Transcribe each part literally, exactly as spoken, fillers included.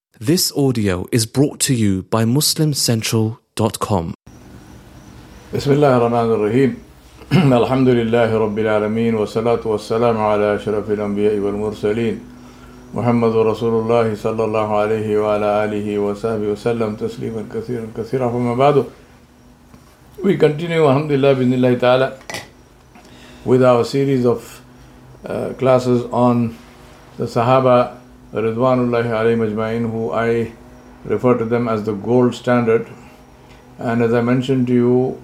This audio is brought to you by muslim central dot com. Bismillah ar-Rahman ar-Rahim. Alhamdulillahi Rabbil Alameen. Wa salatu wa salamu ala ashrafil anbiya'i wal mursaleen. Muhammadur Rasulullah sallallahu alayhi wa ala alihi wa sahbihi wa sallam tasliman kathiran kathiran. Amma ba'du. We continue, alhamdulillah, bismillahi ta'ala, with our series of uh, classes on the Sahaba Ridwanullahi alayhim ajma'in, who I refer to them as the gold standard. And as I mentioned to you,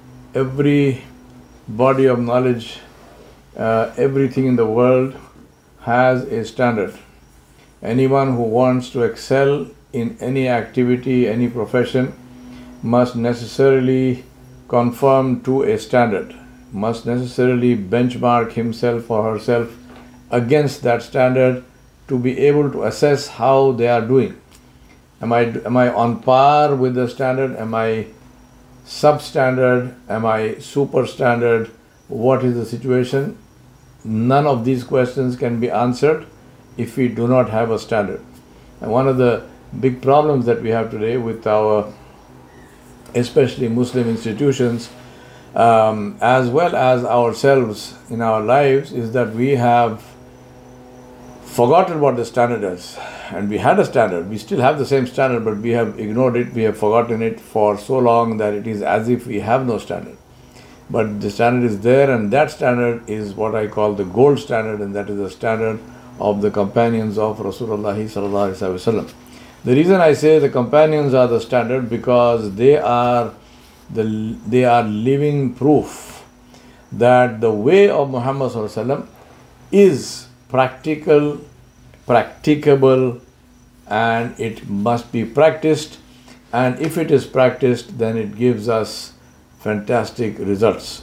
every body of knowledge, uh, everything in the world has a standard. Anyone who wants to excel in any activity, any profession, must necessarily conform to a standard, must necessarily benchmark himself or herself against that standard to be able to assess how they are doing. Am I, am I on par with the standard? Am I substandard? Am I super standard? What is the situation? None of these questions can be answered if we do not have a standard. And one of the big problems that we have today with our, especially Muslim institutions, um, as well as ourselves in our lives, is that we have forgotten what the standard is. And we had a standard, we still have the same standard, but we have ignored it, we have forgotten it for so long that it is as if we have no standard. But the standard is there, and that standard is what I call the gold standard, and that is the standard of the companions of Rasulullah sallallahu alaihi wasallam. The reason I say the companions are the standard, because they are the they are living proof that the way of Muhammad sallallahu alaihi wasallam is practical, practicable, and it must be practiced. And if it is practiced, then it gives us fantastic results.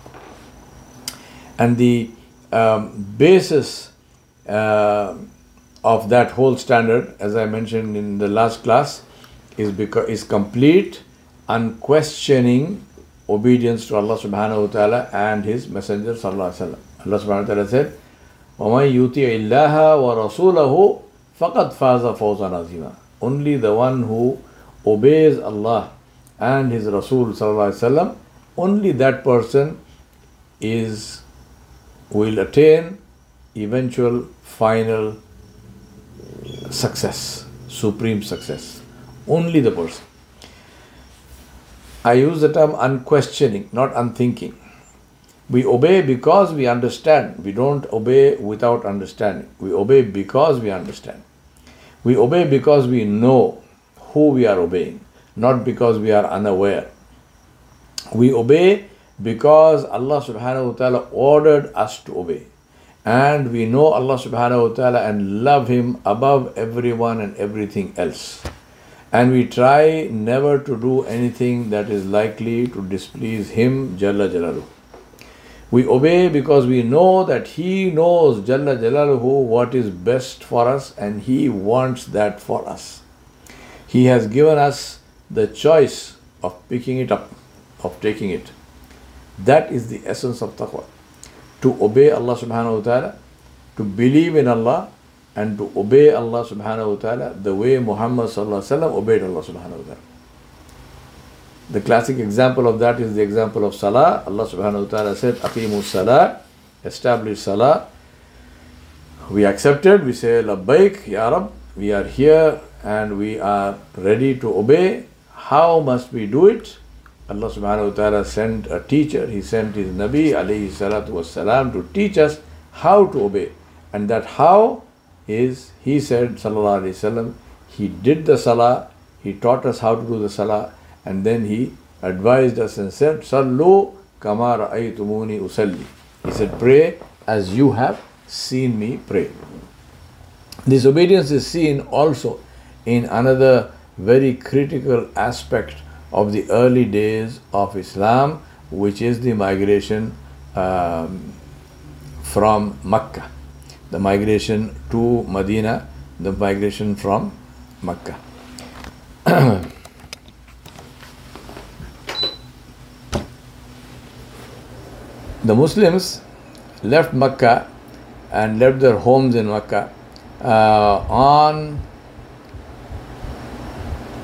And the um, basis uh, of that whole standard, as I mentioned in the last class, is because is complete, unquestioning obedience to Allah subhanahu wa ta'ala and His Messenger sallallahu alaihi wasallam. Allah subhanahu wa ta'ala said, وَمَنْ يُطِعِ اللَّهَ وَرَسُولَهُ فَقَدْ فَازَ فَوْزًا عَظِيمًا. Only the one who obeys Allah and His Rasul sallallahu alaihi wasallam, only that person is will attain eventual final success, supreme success. Only the person. I use the term unquestioning, not unthinking. We obey because we understand. We don't obey without understanding. We obey because we understand. We obey because we know who we are obeying, not because we are unaware. We obey because Allah subhanahu wa ta'ala ordered us to obey. And we know Allah subhanahu wa ta'ala and love Him above everyone and everything else. And we try never to do anything that is likely to displease Him, Jalla Jalaluhu. We obey because we know that He knows, Jalla Jalaluhu, what is best for us, and He wants that for us. He has given us the choice of picking it up, of taking it. That is the essence of taqwa. To obey Allah subhanahu wa ta'ala, to believe in Allah, and to obey Allah subhanahu wa ta'ala the way Muhammad sallallahu alaihi wasallam obeyed Allah subhanahu wa ta'ala. The classic example of that is the example of Salah. Allah subhanahu wa ta'ala said, Aqimu Salah, establish Salah. We accepted, we say, Labbaik, Ya Rab, we are here and we are ready to obey. How must we do it? Allah subhanahu wa ta'ala sent a teacher. He sent His Nabi alayhi salatu wassalam to teach us how to obey. And that how is, He said, sallallahu alayhi wasallam, He did the Salah, He taught us how to do the Salah, and then He advised us and said, Sallu kama ra'aytumuni usalli. He said, pray as you have seen me pray. This obedience is seen also in another very critical aspect of the early days of Islam, which is the migration um, from Makkah, the migration to Medina, the migration from Makkah. The Muslims left Makkah and left their homes in Makkah uh, on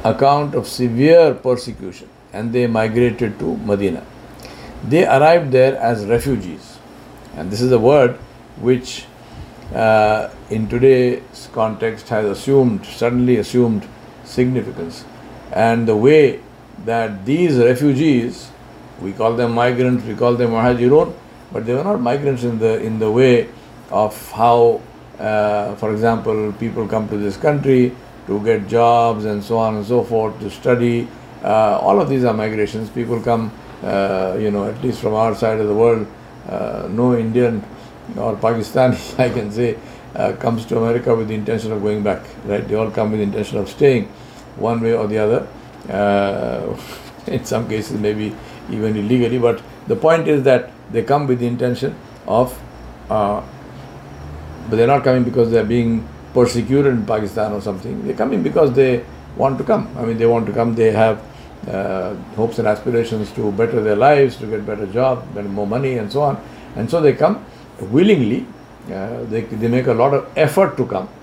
account of severe persecution, and they migrated to Medina. They arrived there as refugees, and this is a word which uh, in today's context has assumed, suddenly assumed significance. And the way that these refugees, we call them migrants, we call them muhajirun, but they were not migrants in the in the way of how, uh, for example, people come to this country to get jobs and so on and so forth, to study. Uh, all of these are migrations. People come, uh, you know, at least from our side of the world, uh, no Indian or Pakistani, I can say, uh, comes to America with the intention of going back, right? They all come with the intention of staying one way or the other. Uh, in some cases, maybe even illegally, but the point is that they come with the intention of, uh, but they're not coming because they're being persecuted in Pakistan or something. They're coming because they want to come. I mean, they want to come, they have uh, hopes and aspirations to better their lives, to get better job, better more money and so on. And so they come willingly. Uh, they, they make a lot of effort to come.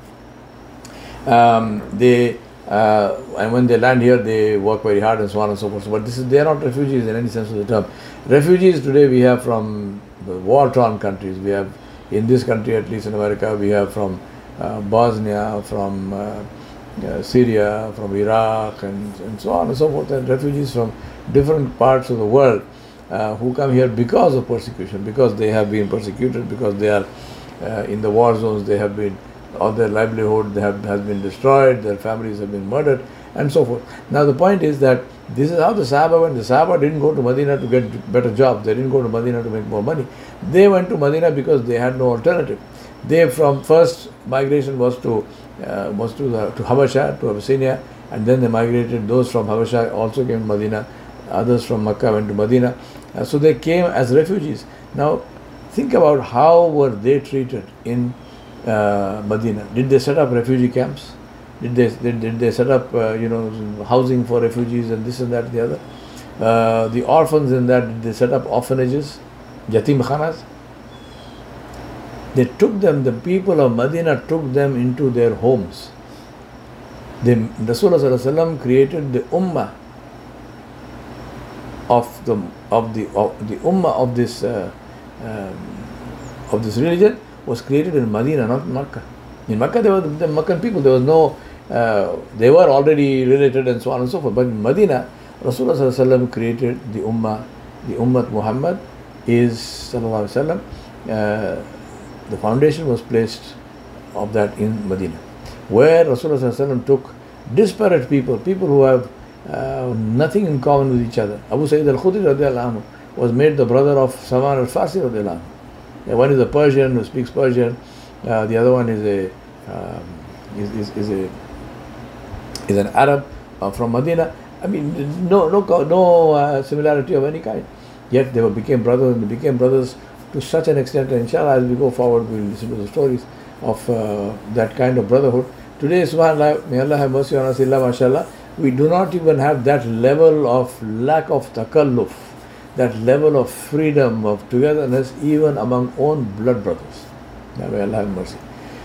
Um, they Uh, and when they land here, they work very hard and so on and so forth. But this is, they are not refugees in any sense of the term. Refugees today we have from the war-torn countries. We have, in this country, at least in America, we have from uh, Bosnia, from uh, uh, Syria, from Iraq, and, and so on and so forth. And refugees from different parts of the world uh, who come here because of persecution, because they have been persecuted, because they are uh, in the war zones, they have been, all their livelihood they have, has been destroyed, their families have been murdered, and so forth. Now the point is that this is how the Sahaba went. The Sahaba didn't go to Medina to get better jobs. They didn't go to Medina to make more money. They went to Medina because they had no alternative. They, from first migration was to uh, was to the, to Habasha, to Abyssinia, and then they migrated. Those from Habasha also came to Medina. Others from Makkah went to Medina. Uh, so they came as refugees. Now think about how were they treated in Uh, Medina. Did they set up refugee camps? Did they did, did they set up uh, you know housing for refugees and this and that and the other? Uh, the orphans in that, did they set up orphanages, yatim khanas? They took them. The people of Medina took them into their homes. The Rasulullah sallallahu alaihi wasallam created the ummah of the of the of the ummah of this uh, um, of this religion was created in Medina, not Makkah. In Makkah, there were the Meccan people. There was no, uh, they were already related and so on and so forth. But in Medina, Rasulullah sallallahu alaihi wasallam created the ummah. The ummah Muhammad is sallallahu alaihi wasallam. Uh, the foundation was placed of that in Medina, where Rasulullah sallallahu alaihi wasallam took disparate people, people who have uh, nothing in common with each other. Abu Sa'id al-Khudri radiallahu anhu was made the brother of Salman al-Farsi radiallahu anhu. One is a Persian who speaks Persian. Uh, the other one is a um, is, is, is a is an Arab uh, from Medina. I mean, no no no uh, similarity of any kind. Yet they were became brothers, and they became brothers to such an extent. And inshallah, as we go forward, we'll listen to the stories of uh, that kind of brotherhood. Today, subhanallah, may Allah have mercy on us, illa mashallah, we do not even have that level of lack of takalluf, that level of freedom, of togetherness, even among own blood brothers. May Allah have mercy.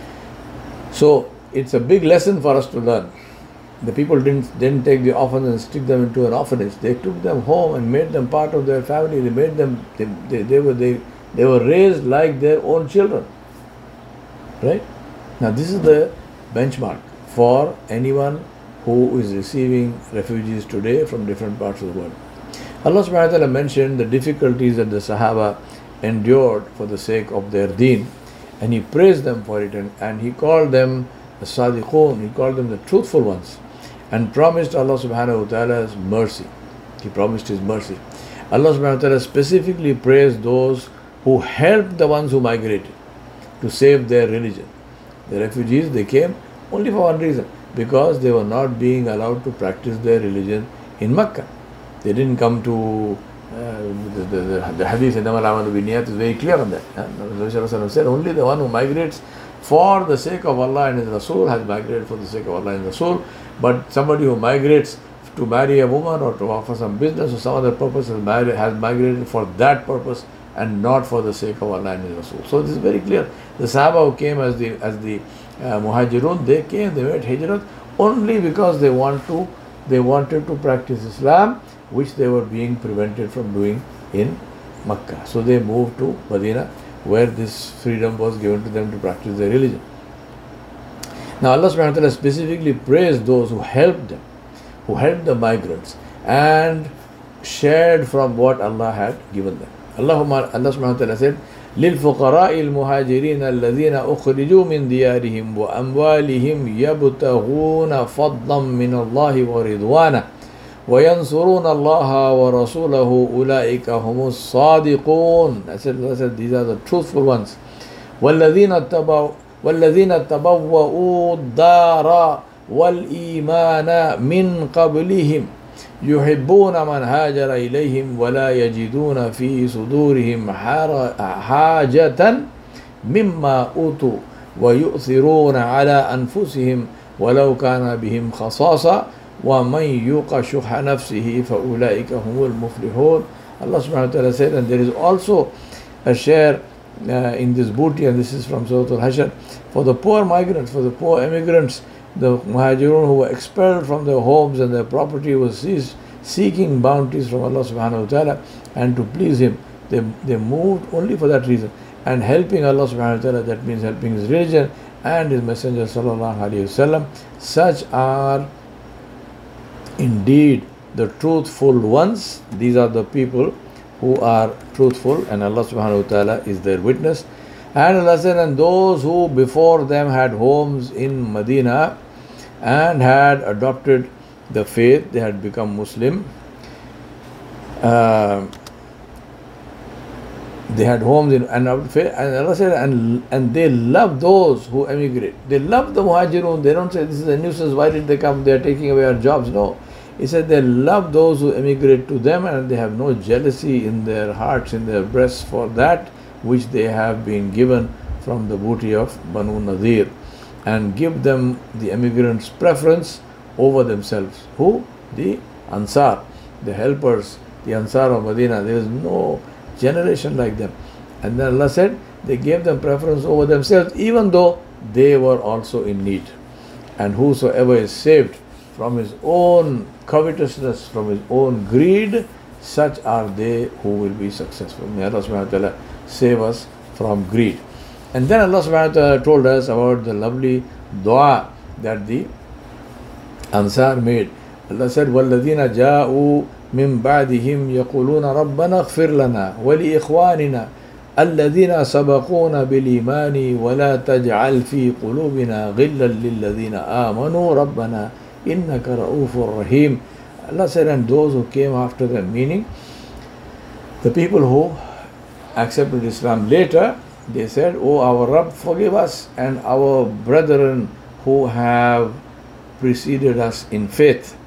So it's a big lesson for us to learn. The people didn't didn't take the orphans and stick them into an orphanage. They took them home and made them part of their family. They made them they, they, they were they, they were raised like their own children. Right? Now this is the benchmark for anyone who is receiving refugees today from different parts of the world. Allah subhanahu wa ta'ala mentioned the difficulties that the Sahaba endured for the sake of their deen, and He praised them for it, and, and He called them the Sadiqun, He called them the truthful ones, and promised Allah subhanahu wa ta'ala's mercy. He promised His mercy. Allah subhanahu wa ta'ala specifically praised those who helped the ones who migrated to save their religion. The refugees, they came only for one reason, because they were not being allowed to practice their religion in Makkah. They didn't come to, uh, the, the, the, the hadith Innamal A'malu Binniyat is very clear on that. Rasulullah said, only the one who migrates for the sake of Allah and His Rasul has migrated for the sake of Allah and His Rasul. But somebody who migrates to marry a woman or to offer some business or some other purpose has, married, has migrated for that purpose and not for the sake of Allah and His Rasul. So this is very clear. The Sahaba who came as the as the uh, Muhajirun, they came, they made Hijrat only because they want to They wanted to practice Islam, which they were being prevented from doing in Makkah. So they moved to Medina, where this freedom was given to them to practice their religion. Now Allah subhanahu wa ta'ala specifically praised those who helped them, who helped the migrants and shared from what Allah had given them. Allahumma, Allah subhanahu wa ta'ala said, لِلْفُقَرَاءِ الْمُهَاجِرِينَ الَّذِينَ أُخْرِجُوا مِنْ دِيَارِهِمْ وَأَمْوَالِهِمْ يَبْتَغُونَ فَضْلًا مِنَ اللَّهِ وَرِضْوَانَهُ وَيَنْصُرُونَ اللَّهَ وَرَسُولَهُ أُولَئِكَ هُمُ الصَّادِقُونَ I said, I said, these are the truthful ones. وَالَّذِينَ اتَّبَعُوا وَالَّذِينَ تَبَوَّؤُوا الدَّارَ وَالْإِيمَانَ مِنْ قَبْلِهِمْ يحبون من هاجر إليهم ولا يجدون في صدورهم حاجة مما أوتوا ويؤثرون على أنفسهم ولو كان بهم خصاصة ومن يوق شح نفسه فأولئك هم المفلحون. Allah subhanahu wa ta'ala said, and there is also a share uh, in this booty, and this is from Surah Al-Hashr, for the poor migrants, for the poor immigrants, the muhajirun who were expelled from their homes and their property was seized, seeking bounties from Allah subhanahu wa ta'ala and to please Him. They, they moved only for that reason. And helping Allah subhanahu wa ta'ala, that means helping His religion and His Messenger sallallahu alayhi wa sallam. Such are indeed the truthful ones. These are the people who are truthful, and Allah subhanahu wa ta'ala is their witness. And Allah said, and those who before them had homes in Medina and had adopted the faith, they had become Muslim. Uh, they had homes in and and Allah said, and and they love those who emigrate. They love the muhajirun. They don't say this is a nuisance. Why did they come? They are taking away our jobs. No, He said they love those who emigrate to them, and they have no jealousy in their hearts, in their breasts for that which they have been given from the booty of Banu Nadir, and give them the emigrants preference over themselves. Who? The Ansar, the helpers, the Ansar of Medina. There is no generation like them. And then Allah said they gave them preference over themselves, even though they were also in need. And whosoever is saved from his own covetousness, from his own greed, such are they who will be successful. May Allah subhanahu wa ta'ala save us from greed. And then Allah subhanahu wa ta'ala told us about the lovely dua that the Ansar made. Allah said, وَالَّذِينَ جَاءُوا مِن بَعْدِهِمْ يَقُولُونَ رَبَّنَا اغْفِرْ لَنَا وَلِإِخْوَانِنَا الَّذِينَ سَبَقُونَا بِالْإِيمَانِ وَلَا تَجْعَلْ فِي قُلُوبِنَا غِلًّا لِلَّذِينَ آمَنُوا رَبَّنَا إِنَّكَ رَءُوفٌ رَحِيمٌ. Allah said, and those who came after them, meaning the people who accepted Islam later, they said, "Oh our Rabb, forgive us and our brethren who have preceded us in faith,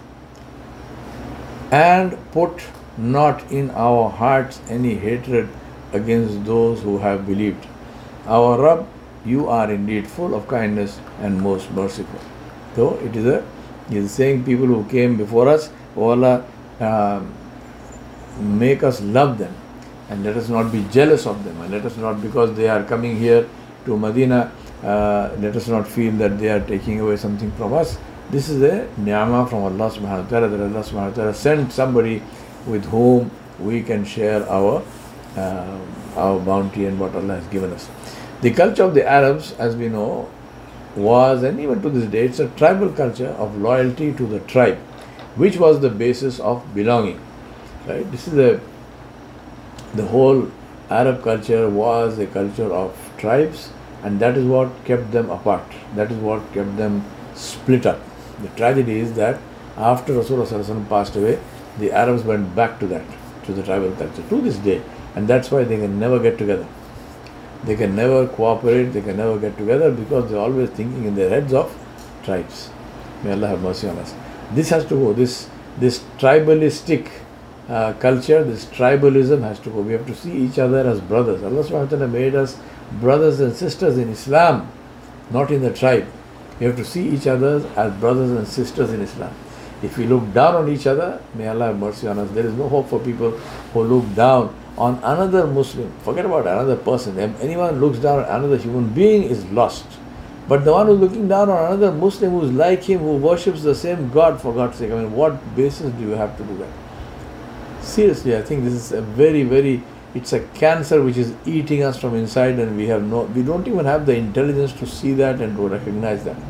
and put not in our hearts any hatred against those who have believed. Our Rabb, you are indeed full of kindness and most merciful." So it is a, he is saying people who came before us, "O Allah, uh, make us love them and let us not be jealous of them, and let us not, because they are coming here to Medina, uh, let us not feel that they are taking away something from us." This is a ni'mah from Allah subhanahu wa ta'ala, that Allah subhanahu wa ta'ala sent somebody with whom we can share our uh, our bounty and what Allah has given us. The culture of the Arabs, as we know, was, and even to this day, it's a tribal culture of loyalty to the tribe, which was the basis of belonging. Right? This is a the whole Arab culture was a culture of tribes, and that is what kept them apart. That is what kept them split up. The tragedy is that after Rasulullah sallallahu alaihi wasallam passed away, the Arabs went back to that, to the tribal culture, to this day, and that's why they can never get together. They can never cooperate, they can never get together, because they're always thinking in their heads of tribes. May Allah have mercy on us. This has to go. This this tribalistic uh, culture, this tribalism has to go. We have to see each other as brothers. Allah subhanahu wa ta'ala made us brothers and sisters in Islam, not in the tribe. We have to see each other as brothers and sisters in Islam. If we look down on each other, may Allah have mercy on us. There is no hope for people who look down on another Muslim. Forget about another person. If anyone looks down on another human being, is lost. But the one who's looking down on another Muslim who's like him, who worships the same God, for God's sake, I mean, what basis do you have to do that? Seriously, I think this is a very, very, it's a cancer which is eating us from inside, and we have no, we don't even have the intelligence to see that and to recognize that.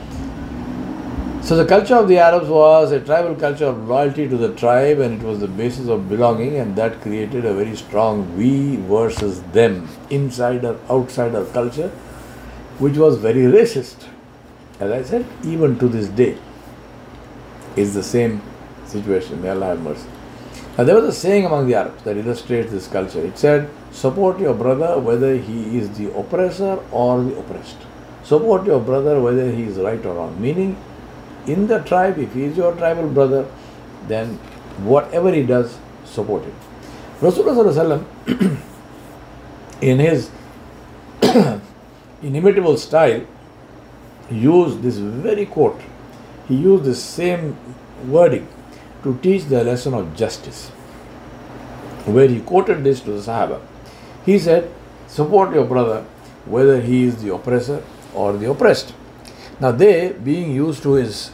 So the culture of the Arabs was a tribal culture of loyalty to the tribe, and it was the basis of belonging, and that created a very strong we versus them, insider, outsider culture, which was very racist. As I said, even to this day is the same situation. May Allah have mercy. Now there was a saying among the Arabs that illustrates this culture. It said, support your brother whether he is the oppressor or the oppressed. Support your brother whether he is right or wrong. Meaning, in the tribe, if he is your tribal brother, then whatever he does, support him. Rasulullah in his inimitable style, used this very quote. He used the same wording to teach the lesson of justice, where he quoted this to the Sahaba. He said, support your brother whether he is the oppressor or the oppressed. Now they, being used to his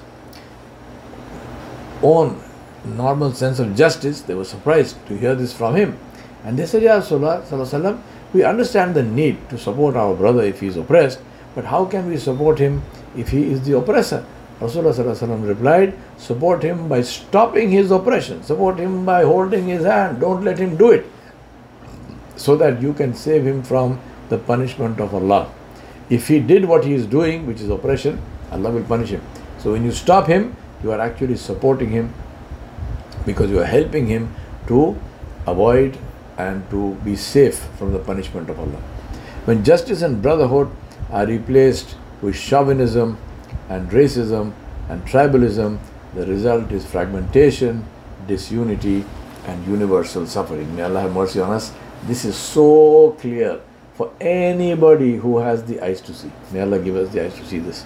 own normal sense of justice, they were surprised to hear this from him. And they said, Ya Rasulullah, we understand the need to support our brother if he is oppressed, but how can we support him if he is the oppressor? Rasulullah replied, support him by stopping his oppression, support him by holding his hand, don't let him do it, so that you can save him from the punishment of Allah. If he did what he is doing, which is oppression, Allah will punish him. So when you stop him, you are actually supporting him, because you are helping him to avoid and to be safe from the punishment of Allah. When justice and brotherhood are replaced with chauvinism and racism and tribalism, the result is fragmentation, disunity, and universal suffering. May Allah have mercy on us. This is so clear for anybody who has the eyes to see. May Allah give us the eyes to see this.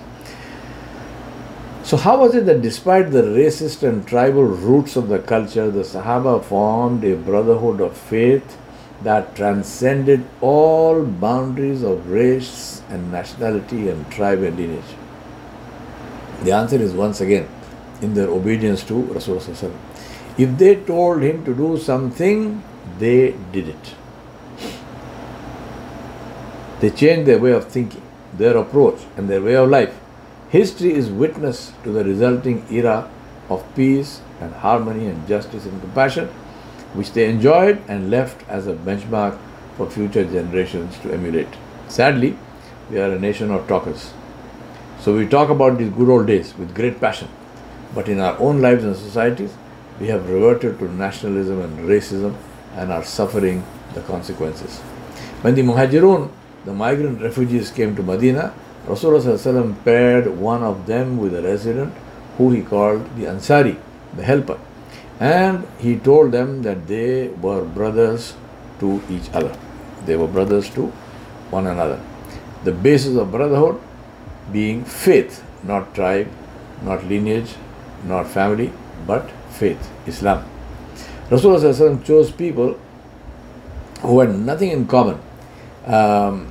So how was it that despite the racist and tribal roots of the culture, the Sahaba formed a brotherhood of faith that transcended all boundaries of race and nationality and tribe and lineage? The answer is once again in their obedience to Rasulullah. If they told him to do something, they did it. They changed their way of thinking, their approach, and their way of life. History is witness to the resulting era of peace and harmony and justice and compassion, which they enjoyed and left as a benchmark for future generations to emulate. Sadly, we are a nation of talkers. So we talk about these good old days with great passion, but in our own lives and societies, we have reverted to nationalism and racism and are suffering the consequences. When the Muhajirun, the migrant refugees, came to Medina, Rasulullah paired one of them with a resident who he called the Ansari, the helper, and he told them that they were brothers to each other. They were brothers to one another. The basis of brotherhood being faith, not tribe, not lineage, not family, but faith, Islam. Rasulullah chose people who had nothing in common, um,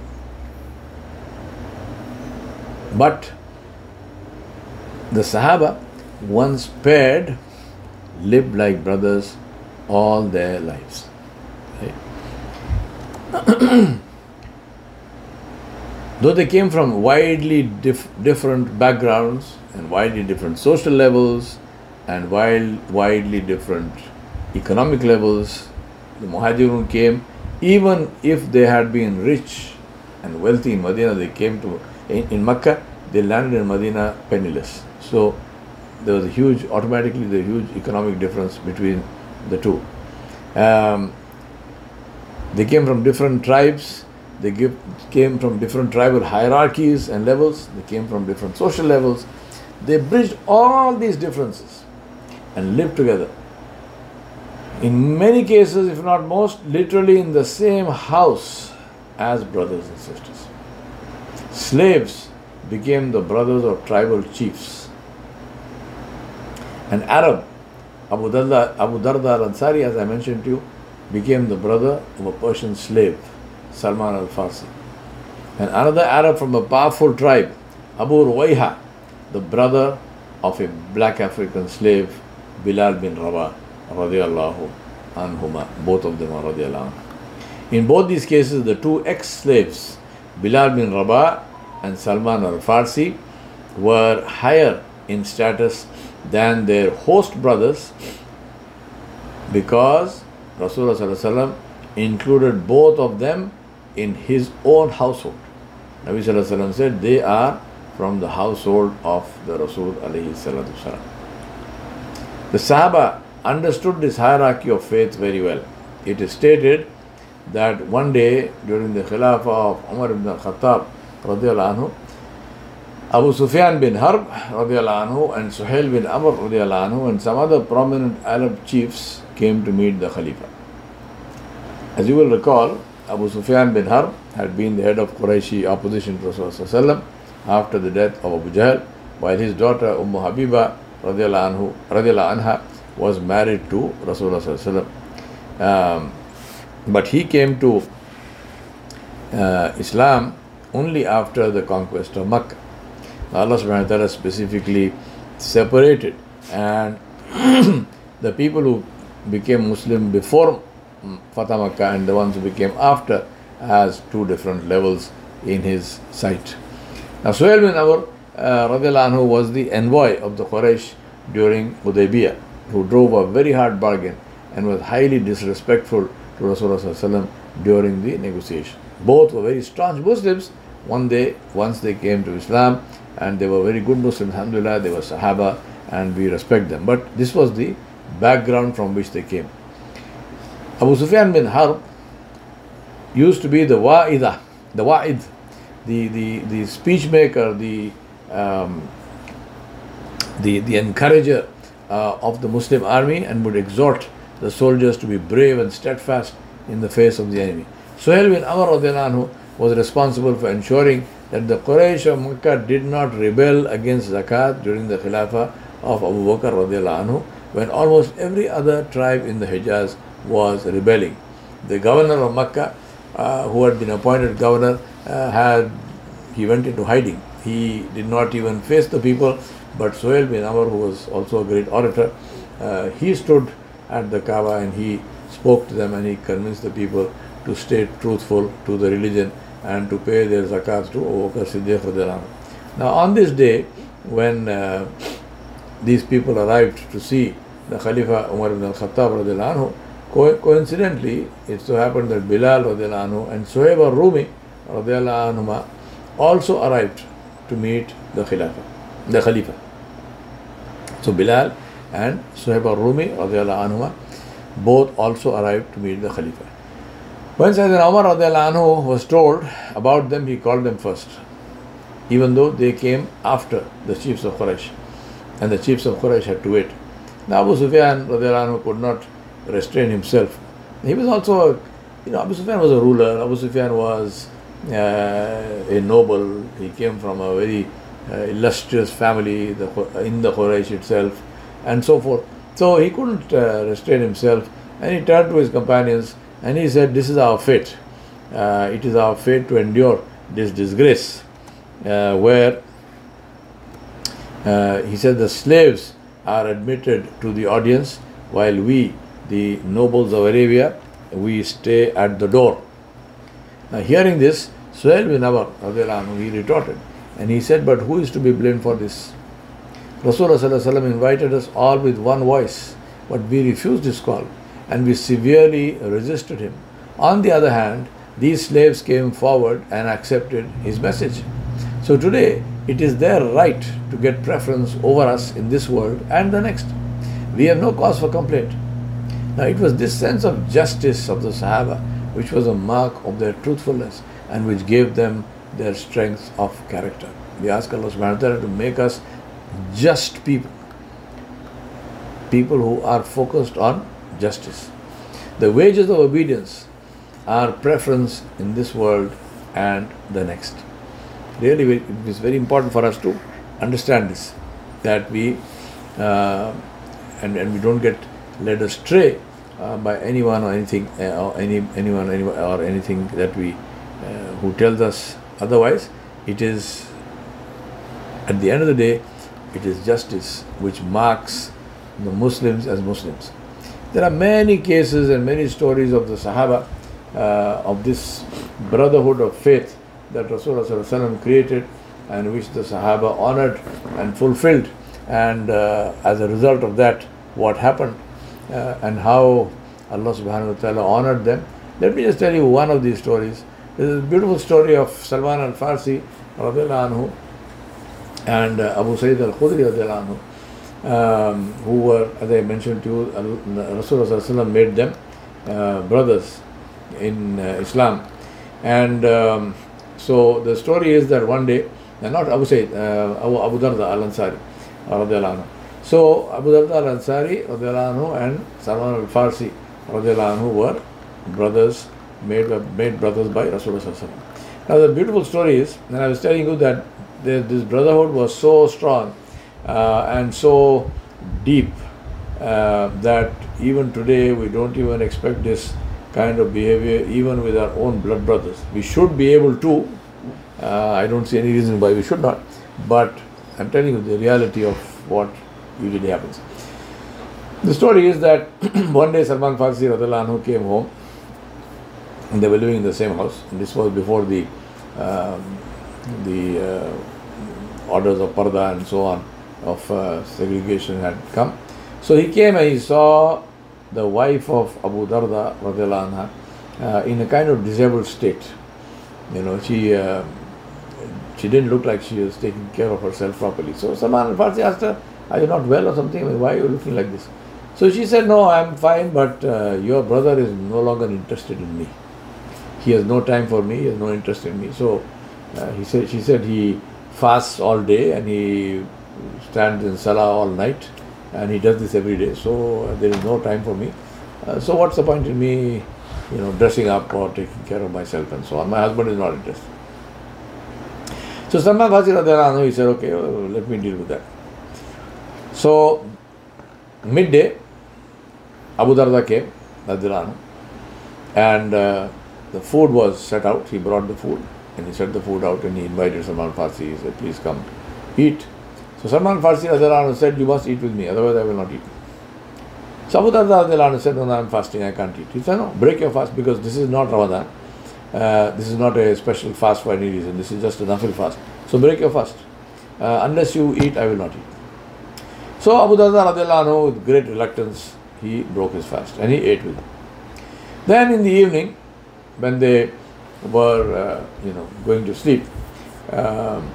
but the Sahaba, once paired, lived like brothers all their lives. Right? Though they came from widely dif- different backgrounds and widely different social levels and wild, widely different economic levels, the Muhajirun came, even if they had been rich and wealthy in Medina, they came to, in, in Mecca, they landed in Medina penniless. So there was a huge, automatically the huge economic difference between the two. Um, they came from different tribes, they give, came from different tribal hierarchies and levels, they came from different social levels. They bridged all these differences and lived together. In many cases, if not most, literally in the same house as brothers and sisters. Slaves became the brothers of tribal chiefs. An Arab, Abu Darda, Abu Darda al-Ansari, as I mentioned to you, became the brother of a Persian slave, Salman al-Farsi. And another Arab from a powerful tribe, Abu Ruwayha, the brother of a black African slave, Bilal bin Rabah radiyallahu anhuma. Both of them are radiyallahu anhu. In both these cases, the two ex-slaves, Bilal bin Rabah and Salman al-Farsi, were higher in status than their host brothers, because Rasulullah sallallahu alaihi wasallam included both of them in his own household. Nabi sallallahu alaihi wasallam said they are from the household of the Rasul alayhi salatu wasalam. The Sahaba understood this hierarchy of faith very well. It is stated that one day during the Khilafah of Umar ibn al-Khattab radiyallahu anhu, Abu Sufyan bin Harb radiyallahu anhu and Suhail bin Amr radiyallahu anhu and some other prominent Arab chiefs came to meet the Khalifa. As you will recall, Abu Sufyan bin Harb had been the head of Qurayshi opposition to Rasulullah after the death of Abu Jahl, while his daughter Umm Habiba radiyallahu anhu, radiyallahu anha was married to Rasulullah. Um, but he came to uh, Islam only after the conquest of Makkah. Allah subhanahu wa ta'ala specifically separated, and the people who became Muslim before Fatah Makkah and the ones who became after as two different levels in his sight. Now Suhail bin Amr uh, radiallahu anhu was the envoy of the Quraysh during Hudaybiyah, who drove a very hard bargain and was highly disrespectful to Rasulullah during the negotiation. Both were very staunch Muslims. One day, once they came to Islam, and they were very good Muslims, alhamdulillah, they were Sahaba, and we respect them. But this was the background from which they came. Abu Sufyan bin Harb used to be the wa'idah, the wa'id, the, the, the speech maker, the, um, the, the encourager uh, of the Muslim army, and would exhort the soldiers to be brave and steadfast in the face of the enemy. Suhail bin Amr radiyallahu anhu was responsible for ensuring that the Quraysh of Makkah did not rebel against zakat during the Khilafah of Abu Bakr radiallahu anhu, when almost every other tribe in the Hijaz was rebelling. The governor of Makkah, uh, who had been appointed governor, uh, had he went into hiding. He did not even face the people, but Suhail bin Amr, who was also a great orator, uh, he stood at the Kaaba and he spoke to them, and he convinced the people to stay truthful to the religion and to pay their zakat to Abu Bakr Siddiq radiyallahu anhu. Now on this day, when uh, these people arrived to see the Khalifa Umar ibn al-Khattab radiyallahu anhu, co- coincidentally it so happened that Bilal radiyallahu anhu and Suhaib al-Rumi radiyallahu anhuma also arrived to meet the Khalifa, the Khalifa. So Bilal and Suhaib al-Rumi radiyallahu anhuma both also arrived to meet the Khalifa. When Sayyidina Umar radiallahu anhu was told about them, he called them first, even though they came after the chiefs of Quraysh, and the chiefs of Quraysh had to wait. Now Abu Sufyan radiallahu anhu could not restrain himself. He was also, a, you know, Abu Sufyan was a ruler. Abu Sufyan was uh, a noble. He came from a very uh, illustrious family the, in the Quraysh itself, and so forth. So he couldn't uh, restrain himself, and he turned to his companions and he said, "This is our fate. Uh, it is our fate to endure this disgrace." Uh, where uh, he said, "The slaves are admitted to the audience, while we, the nobles of Arabia, we stay at the door." Now, hearing this, Suhail bin Amr, he retorted, and he said, "But who is to be blamed for this? Rasulullah invited us all with one voice, but we refused his call, and we severely resisted him. On the other hand, these slaves came forward and accepted his message. So today, it is their right to get preference over us in this world and the next. We have no cause for complaint." Now, it was this sense of justice of the Sahaba which was a mark of their truthfulness and which gave them their strength of character. We ask Allah subhanahu wa ta'ala to make us just people, people who are focused on justice. The wages of obedience are preference in this world and the next. Really, it is very important for us to understand this, that we uh, and, and we don't get led astray uh, by anyone or anything uh, or any anyone, anyone or anything that we uh, who tells us otherwise. It is At the end of the day, it is justice which marks the Muslims as Muslims. There are many cases and many stories of the Sahaba, uh, of this brotherhood of faith that Rasulullah created and which the Sahaba honored and fulfilled. And uh, as a result of that, what happened uh, and how Allah subhanahu wa ta'ala honored them. Let me just tell you one of these stories. This is a beautiful story of Salman al-Farsi radiallahu anhu and uh, Abu Sayyid al-Khudri radiallahu anhu. Um, who were, as I mentioned to you, Rasulullah made them uh, brothers in uh, Islam. And um, so the story is that one day, uh, not Abu Sayyid, uh, Abu, Abu Darda al-Ansari radiallahu anhu. So Abu Darda al-Ansari radiallahu anhu and Salman al-Farsi radiallahu anhu were brothers, made, made brothers by Rasulullah. Now the beautiful story is, and I was telling you that the, this brotherhood was so strong Uh, and so deep uh, that even today we don't even expect this kind of behavior even with our own blood brothers. We should be able to, uh, I don't see any reason why we should not, but I'm telling you the reality of what usually happens. The story is that one day Salman Farsi radiallahu anhu came home and they were living in the same house, and this was before the um, the uh, orders of Parda and so on of uh, segregation had come. So he came and he saw the wife of Abu Darda radiallahu anha uh, in a kind of disabled state. You know, she uh, she didn't look like she was taking care of herself properly. So Salman al-Farsi asked her, "Are you not well or something? I mean, why are you looking like this?" So she said, "No, I'm fine, but uh, your brother is no longer interested in me. He has no time for me. He has no interest in me." So uh, he said, she said he fasts all day and he stands in Salah all night, and he does this every day, so uh, there is no time for me. Uh, so what's the point in me, you know, dressing up or taking care of myself and so on? My husband is not interested. So Salman Farsi radiallahu anhu, he said, okay, well, let me deal with that. So midday, Abu Darda came, radiallahu anhu, and uh, the food was set out. He brought the food and he set the food out and he invited Salman Farsi. He said, please come eat. So Salman Farsi radiallahu anhu said, you must eat with me, otherwise I will not eat. So Abu Darda radiallahu anhu said, no, no, I'm fasting, I can't eat. He said, no, break your fast, because this is not Ramadan. Uh, this is not a special fast for any reason. This is just a nafil fast. So break your fast. Uh, unless you eat, I will not eat. So Abu Darda radiallahu anhu, with great reluctance, he broke his fast and he ate with him. Then in the evening, when they were, uh, you know, going to sleep, um,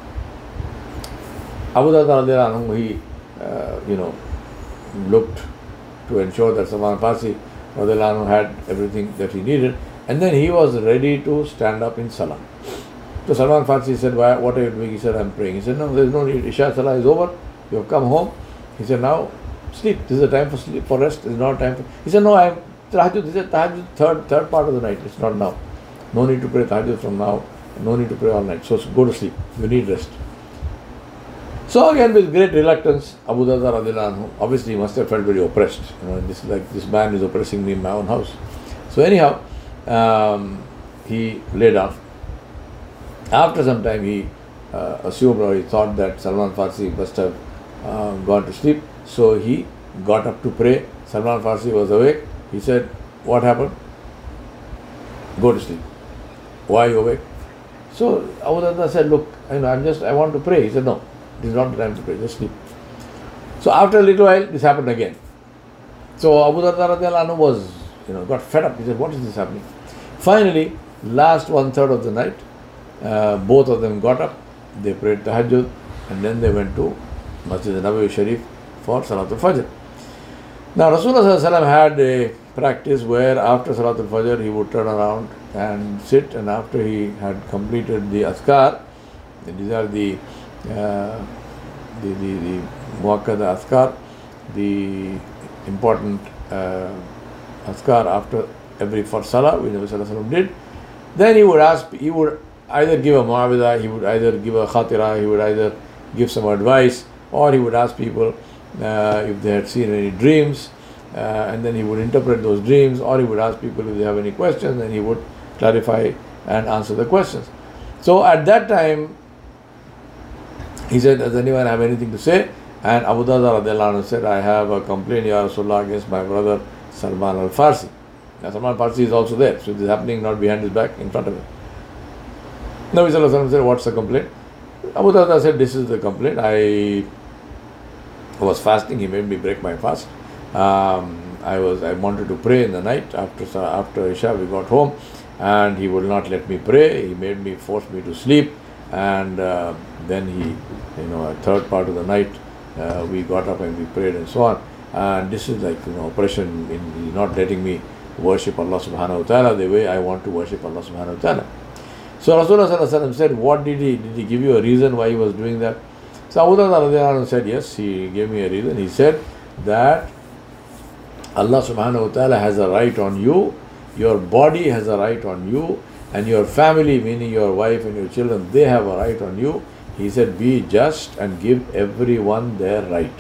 Abu Darda radiallahu anhu, he, uh, you know, looked to ensure that Salman Farsi radiallahu anhu had everything that he needed, and then he was ready to stand up in Salah. So Salman Farsi said, Why, what are you doing? He said, I'm praying. He said, no, there is no need. Isha Salah is over. You have come home. He said, now sleep. This is a time for sleep, for rest. This is not time for... He said, no, I am Tahajjud. He said, Tahajjud, third, third part of the night. It's not now. No need to pray Tahajjud from now. No need to pray all night. So go to sleep. You need rest. So again, with great reluctance, Abu Darda radiallahu anhu, obviously he must have felt very oppressed. You know, this like this man is oppressing me in my own house. So anyhow, um, he lay down. After some time, he uh, assumed or he thought that Salman Farsi must have uh, gone to sleep. So he got up to pray. Salman Farsi was awake. He said, "What happened?" "Go to sleep." "Why are you awake?" So Abu Darda said, "Look, you know, I'm just I want to pray." He said, "No. It is not the time to pray, just sleep." So after a little while, this happened again. So Abu Darda radiallahu anhu was, you know, got fed up. He said, "What is this happening?" Finally, last one third of the night, uh, both of them got up. They prayed Tahajjud, and then they went to Masjid Nabawi Sharif for Salatul Fajr. Now Rasulullah sallallahu alaihi wasallam had a practice where after Salatul Fajr he would turn around and sit, and after he had completed the azkar, these are the Uh, the the, the muakkad azkar, the important uh, azkar after every for salah, which Nabi sallallahu alaihi wasallam did. Then he would ask, he would either give a mu'awidah, he would either give a khatira, he would either give some advice, or he would ask people uh, if they had seen any dreams, uh, and then he would interpret those dreams, or he would ask people if they have any questions, and he would clarify and answer the questions. So at that time, He said, does anyone have anything to say? And Abu Darda radiallahu anhu said, I have a complaint, Ya Rasulullah, against my brother Salman al-Farsi. Now Salman al-Farsi is also there, so it is happening not behind his back, in front of him. Nabi Sallallahu Alaihi Wasallam said, what's the complaint? Abu Darda said, this is the complaint. I was fasting, he made me break my fast. Um, I was I wanted to pray in the night. After after Isha we got home, and he would not let me pray. He made me, forced me to sleep, and uh, then he, you know, a third part of the night, uh, we got up and we prayed and so on. And this is like, you know, oppression in not letting me worship Allah Subhanahu wa Taala the way I want to worship Allah Subhanahu wa Taala. So Rasulullah Sallallahu Alaihi Wasallam said, what did he did he give you a reason why he was doing that? So Abu Darda said, yes, he gave me a reason. He said that Allah Subhanahu wa Taala has a right on you, your body has a right on you, and your family, meaning your wife and your children, they have a right on you. He said, be just and give everyone their right.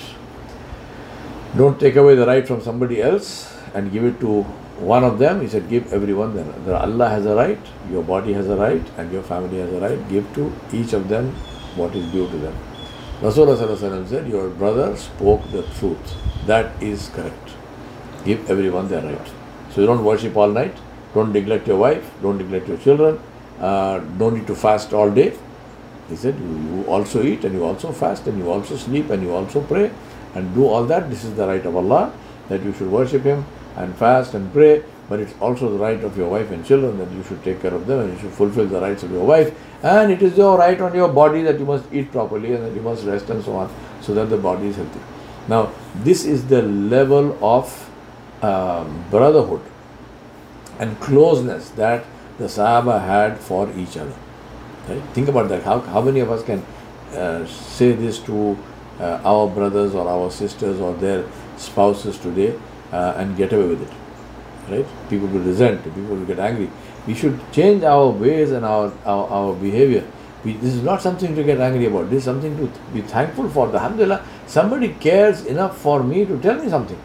Don't take away the right from somebody else and give it to one of them. He said, give everyone their right. Allah has a right, your body has a right, and your family has a right. Give to each of them what is due to them. Rasulullah Sallallahu Alaihi Wasallam said, your brother spoke the truth. That is correct. Give everyone their right. So you don't worship all night, don't neglect your wife, don't neglect your children, uh, don't need to fast all day. He said, you, you also eat and you also fast and you also sleep and you also pray and do all that. This is the right of Allah, that you should worship Him and fast and pray, but it's also the right of your wife and children that you should take care of them and you should fulfill the rights of your wife. And it is your right on your body that you must eat properly and that you must rest and so on, so that the body is healthy. Now, this is the level of Um, brotherhood and closeness that the Sahaba had for each other. Right? Think about that. How, how many of us can uh, say this to uh, our brothers or our sisters or their spouses today uh, and get away with it? Right? People will resent, people will get angry. We should change our ways and our, our, our behavior. We, this is not something to get angry about. This is something to be thankful for. Alhamdulillah, somebody cares enough for me to tell me something.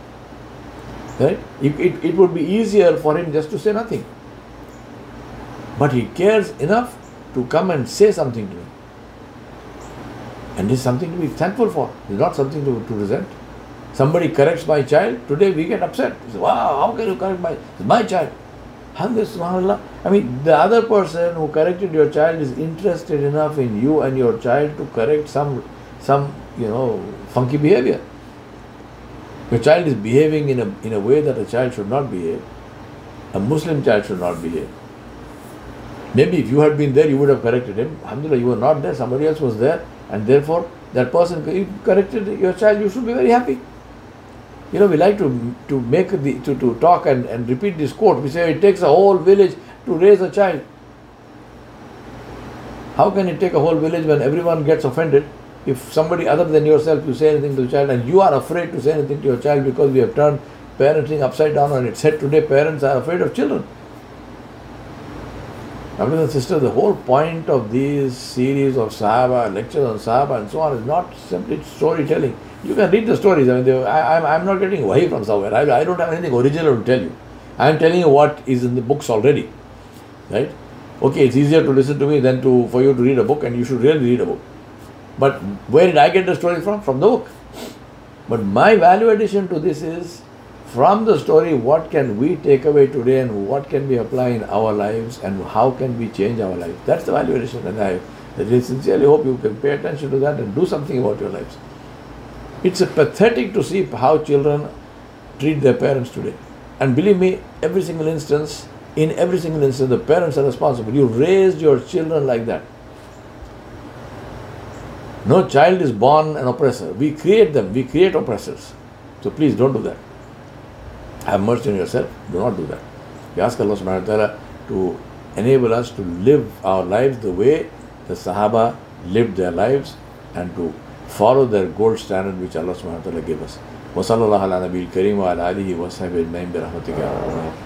Right? It, it, it would be easier for him just to say nothing. But he cares enough to come and say something to me. And this is something to be thankful for. It's not something to, to resent. Somebody corrects my child, today we get upset. We say, wow, how can you correct my, it's my child? Alhamdulillah. I mean, the other person who corrected your child is interested enough in you and your child to correct some, some you know, funky behavior. Your child is behaving in a, in a way that a child should not behave. A Muslim child should not behave. Maybe if you had been there, you would have corrected him. Alhamdulillah, you were not there, somebody else was there, and therefore that person corrected your child, you should be very happy. You know, we like to to make the to, to talk and, and repeat this quote. We say it takes a whole village to raise a child. How can it take a whole village when everyone gets offended? If somebody other than yourself, you say anything to the child and you are afraid to say anything to your child because we have turned parenting upside down on its head. Today parents are afraid of children. Brothers and sisters, the whole point of these series of Sahaba, lectures on Sahaba and so on is not simply storytelling. You can read the stories. I mean, they, I, I'm, I'm not getting away from somewhere. I, I don't have anything original to tell you. I'm telling you what is in the books already. Right? Okay, it's easier to listen to me than to for you to read a book, and you should really read a book. But where did I get the story from? From the book. But my value addition to this is, from the story, what can we take away today and what can we apply in our lives and how can we change our lives? That's the value addition. And I really sincerely hope you can pay attention to that and do something about your lives. It's a pathetic to see how children treat their parents today. And believe me, every single instance, in every single instance, the parents are responsible. You raised your children like that. No child is born an oppressor. We create them. We create oppressors. So please don't do that. Have mercy on yourself. Do not do that. We ask Allah subhanahu wa ta'ala to enable us to live our lives the way the Sahaba lived their lives and to follow their gold standard which Allah subhanahu wa ta'ala gave us. Wa sallallahu ala nabiyil kareem wa ala alihi wa sahbihi ajma'in bi rahmatika ya arhamar rahimin.